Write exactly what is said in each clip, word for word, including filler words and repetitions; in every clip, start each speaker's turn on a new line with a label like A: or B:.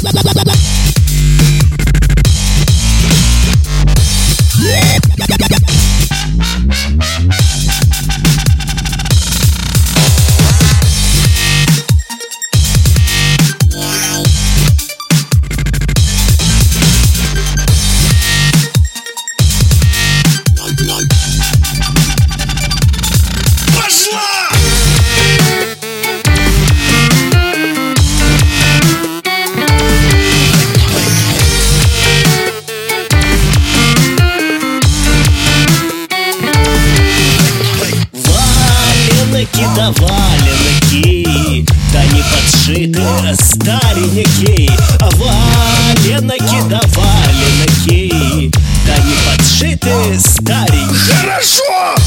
A: Да валенки, да не подшиты старенькие. Валенки, да валенки, да не подшиты старенькие.
B: Хорошо!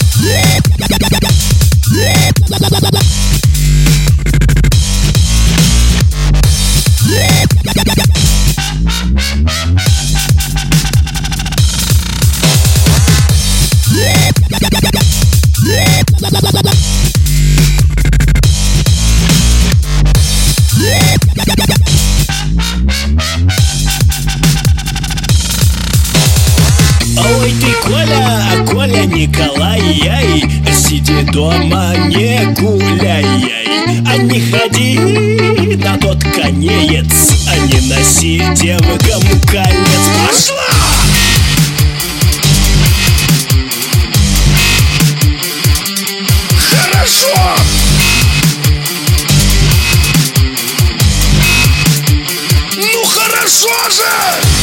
A: Ой ты, Коля, а Коля Николай, яй, сиди дома, не гуляй, яй, а не ходи на тот конеец, а не носи девкам колец.
B: Пошла! Хорошо! Ну хорошо же!